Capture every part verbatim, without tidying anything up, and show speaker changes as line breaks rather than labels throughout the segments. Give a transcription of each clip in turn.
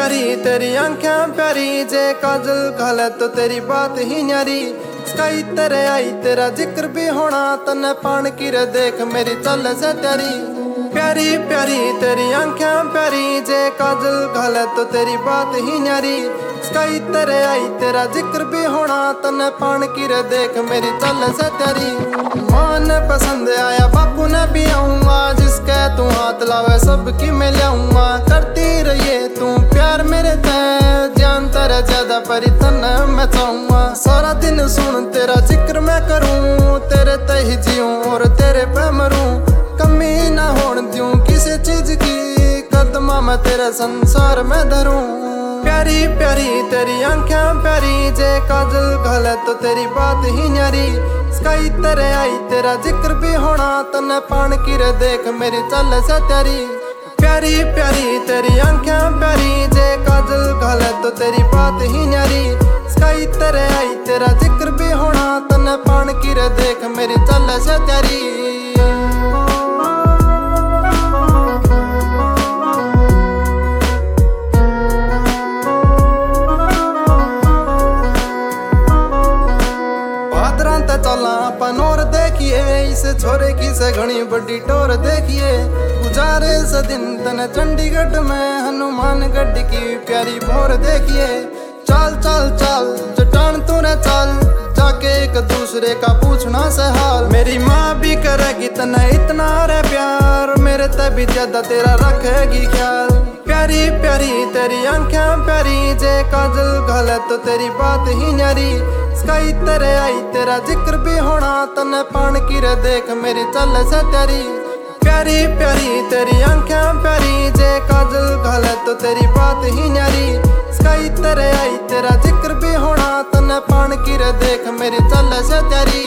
प्यारी तेरी आंखें प्यारी, जे काजल घाले तो तेरी बात ही न्यारी। स्काई तेरे आई तेरा जिक्र भी होना, तन्ने पान की रे देख मेरी चल से तेरी। प्यारी प्यारी तेरी आंखें प्यारी, जे काजल घाले तो तेरी बात ही न्यारी। स्काई तेरे आई तेरा जिक्र भी होना, तन्ने पान की रे देख मेरी चल से तेरी। मां ने पसंद आया बापू ने भी आऊंगा, जिसके तू हाथ लावे सबकी मैं लाऊंगा। करती रहिए तू प्यार मेरे ते, जान तेरा ज्यादा परी तन्ने मैं चाहूंगा। सारा दिन सुन तेरा जिक्र मैं करूं, तेरे ते ही जीऊं और तेरे पे मरूं। कमी ना होने दूं किसी चीज की, कदमा मैं तेरे संसार में धरूं। प्यारी प्यारी तेरी आंखें प्यारी, जे काजल घाले तो तेरी बात ही न्यारी। स्काई तेरे आई तेरा जिक्र भी होना, तन्ने पान की रे देख मेरी चल से तेरी। प्यारी प्यारी तेरी आंखें प्यारी, जे काजल घाले तो तेरी बात ही न्यारी। स्काई तेरे आई तेरा जिक्र भी होना, तन्ने पान की रे देख मेरी चल से तेरी। चला अपन और देखिए, इस छोरे की से घनी बड़ी टोर देखिए। गुजारे से दिन तने चंडीगढ़ में, हनुमानगढ़ की प्यारी भोर देखिए। चाल चाल चाल चट्टान तूने चाल, जाके एक दूसरे का पूछना से हाल। मेरी माँ भी करेगी तने इतना रे प्यार, मेरे तभी ज्यादा तेरा रखेगी ख्याल। प्यारी प्यारी तेरी आंखें प्यारी, जे काजल घाले तो तेरी बात ही न्यारी। स्काई तेरे आई तेरा जिक्र भी होना, तन्ने पान की रे देख मेरी चल से तेरी। प्यारी प्यारी तेरी आंखें प्यारी, जे काजल घाले तो तेरी बात ही न्यारी। स्काई तेरे आई तेरा जिक्र भी होना, तन्ने पान की रे देख मेरी चल से तेरी।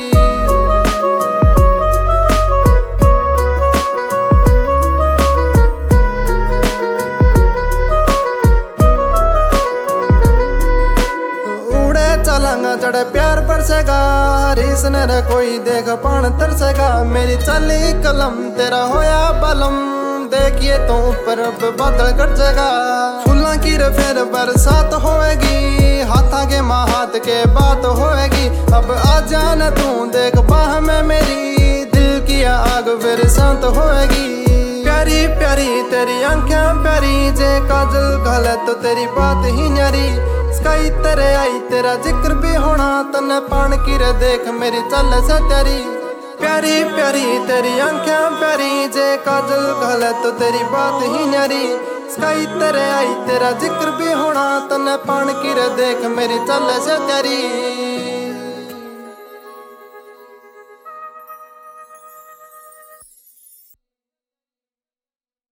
चलांगा चढ़े प्यार बरसेगा, हरीस ने रे कोई देख पान तरसेगा। मेरी चली कलम तेरा होया बलम, देखिए तो ऊपर बादल गरजेगा। फूलों की रे फिर बरसात होएगी, हाथा के माँ हाथ के बात होएगी। अब आ जाना तू देख बाह में मेरी, दिल की आग फिर शांत होएगी। प्यारी प्यारी तेरी आंखें प्यारी, जे काजल घाले तो तेरी बात ही न्यारी। स्काई तेरे आई तेरा जिक्र भी होना, तन्ने पान की रे देख मेरी चल से तेरी। प्यारी प्यारी तेरी आंखें प्यारी, जे काजल घाले तो तेरी बात ही न्यारी। स्काई तेरे आई तेरा जिक्र भी होना, तन्ने पान की रे देख मेरी चल से तेरी।